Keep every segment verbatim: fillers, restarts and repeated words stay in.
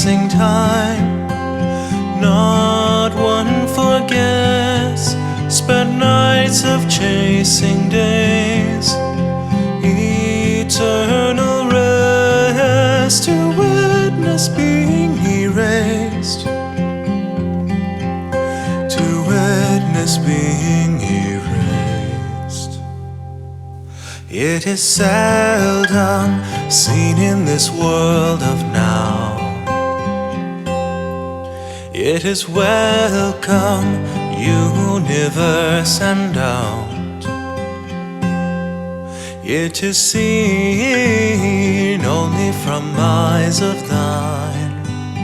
passing time. Not one forgets spent nights of chasing days. Eternal rest to witness being erased. To witness being erased. It is seldom seen in this world of now. It is welcome, universe and out. It is seen only from eyes of thine.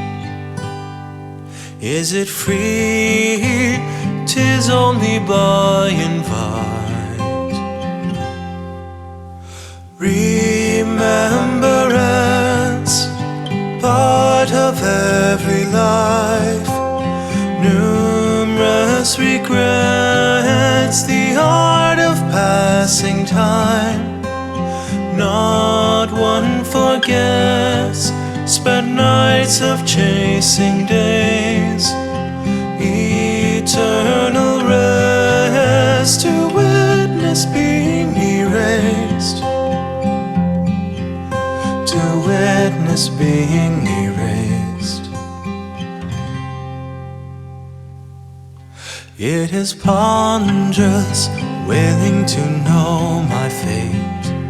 Is it free? 'Tis only by invite. Remembrance, part of every life. Numerous regrets, the art of passing time. Not one forgets spent nights of chasing days. Eternal rest to witness being erased. To witness being erased. It is ponderous, willing to know my fate.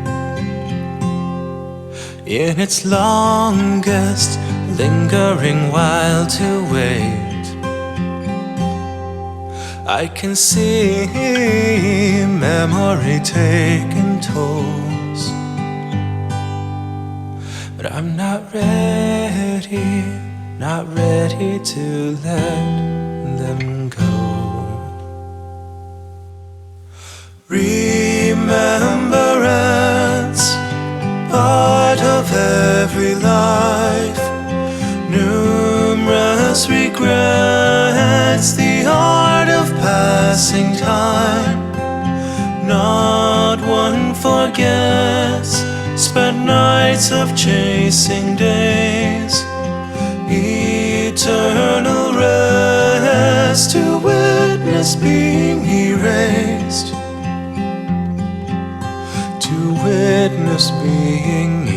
In its longest, lingering while to wait. I can see memory taking tolls, but I'm not ready, not ready to let them go. Remembrance, part of every life. Numerous regrets, the art of passing time. Not one forgets spent nights of chasing days. Eternal rest to witness being erased. To witness being